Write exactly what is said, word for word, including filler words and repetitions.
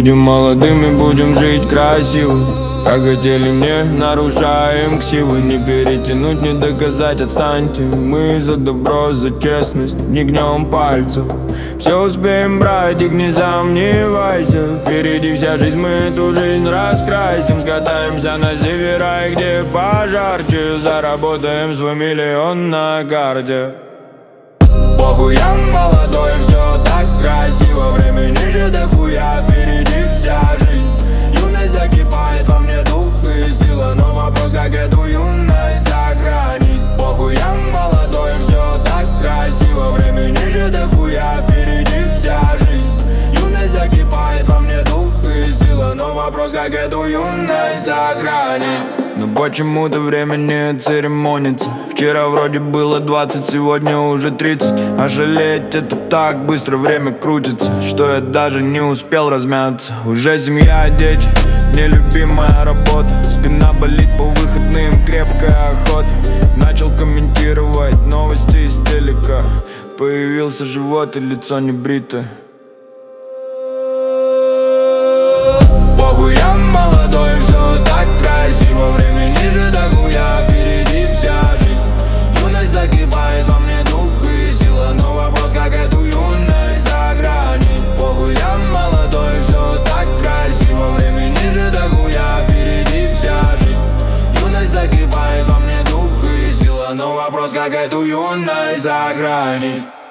Будем молодыми, будем жить красиво, как хотели, не нарушаем ксивы. Не перетянуть, не доказать, отстаньте. Мы за добро, за честность, не гнем пальцев. Все успеем, братик, не сомневайся. Впереди вся жизнь, мы эту жизнь раскрасим. Скатаемся на севера, и где пожарче заработаем свой миллион на карте. Похуй, я молодой, все так красиво. Времени же дохуя, впереди вся жизнь. Юность закипает во мне, дух и сила. Но вопрос, как эту юность сохранить. Похуй, я молодой, все так красиво. Времени же дохуя, впереди вся жизнь. Юность закипает во мне, дух и сила. Но вопрос, как эту юность сохранить. Но почему-то время не церемонится. Вчера вроде было двадцать, сегодня уже тридцать. А жалеть это так быстро, время крутится, что я даже не успел размяться. Уже семья, дети, нелюбимая работа. Спина болит по выходным, крепкая охота. Начал комментировать новости из телека. Появился живот и лицо не брито. Похуй, я молодой, все так красиво. Времени же дохуя, впереди вся жизнь. Юность закипает во мне, дух и сила. Но вопрос, как эту юность сохранить. Похуй, я молодой, все так красиво. Времени же дохуя, впереди вся жизнь. Юность закипает во мне, дух и сила. Но вопрос, как эту юность сохранить.